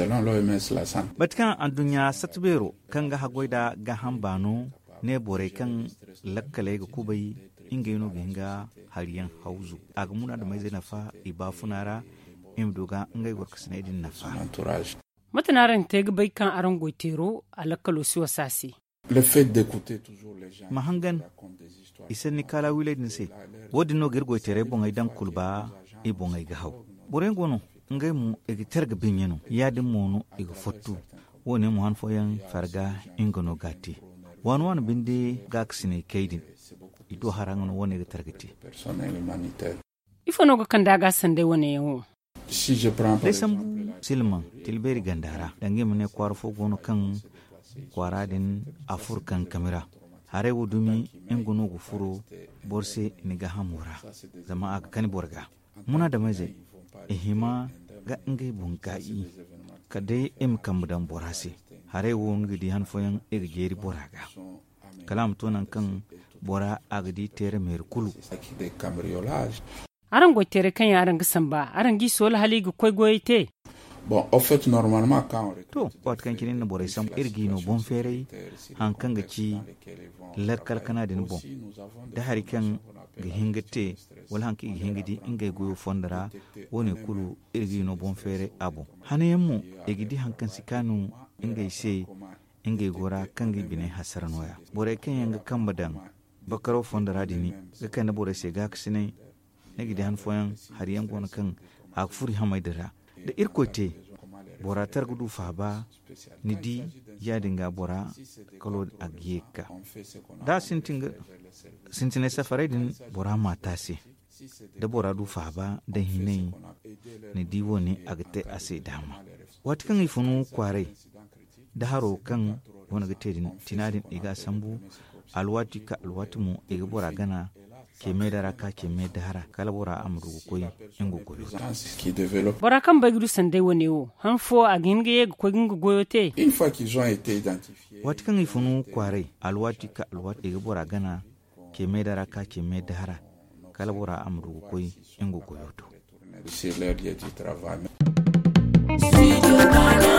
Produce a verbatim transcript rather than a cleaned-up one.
selon l'O M S la santé. Batkan an dunya satbero kan ga hagoida ga hambano ne bore kan lakkale ga kubai ingeno genga hariyan hauzu agmuna da mai zai nafa iba funara imduga ngai gorka sanadin nafa matanaran teg bai kan aran goitero alakkalo siwa sasi le fait d'écouter toujours les gens mahangan isen ni kala wiledin se wodi no gergo tere bongai dan kulba e bongai ga haw borengo no ngai mu egi terga binyeno yadi mono egi fottu woni mu han foyan farga ingono gati wan wan bindi gaksine kaydin ido harangono woni egi tergati personnel humanitaire ifano ga kanda ga sande woni yawo si je prends par exemple silman tilberi gandara dange mune kwarfo gono kan kwaradin afurkan kamera hare wudumi ingono gu furo borse ni ga hamura zama aka kani borga muna da maze ihima ga ngai bunkai kadai im kamdan borase hare won gidi han foyan irgeri boraga kalam tonan kan bora agdi tere merkulu des cambriolages. aran goitere kan yaran gisan ba aran gi sol hali gu koy goyite Bon, en fait, normalement, quand on recrute... To, wat kan kinin na borai sam irgi no bon fere han kan ga ci larkal kana din bon. Da hari kan ga hingate wala han ki hingidi inga goyo fondara woni kulu irgi no bon fere abo. Hanayen mu egidi han kan sikanu inga ise inga gora kan ga bine hasar noya. Borai kan yanga kan badan bakaro fondara dini ga kan borai se ga kisine negidi han foyan hari yan gona kan akfuri hamaidara. Da irkote bora targudu faba ni di ya dinga bora kalo agiyeka da sintinga sintine safarai din bora matase da bora du faba da hinai ni di woni agte ase dama watkan ifunu kware da haro kan wani gate din tinadin iga sambu alwati ka alwati mu iga bora gana ke me da raka ke me da hara kala bora amru koy ingo koyo bora kan bagiru sande woni o han fo aginge ye ko gingo goyote une fois qu'ils ont été identifiés watkan ifunu kware alwati ka alwati ga bora gana ke me da raka ke me da hara kala bora amru koy ingo koyo to sur leur lieu du travail.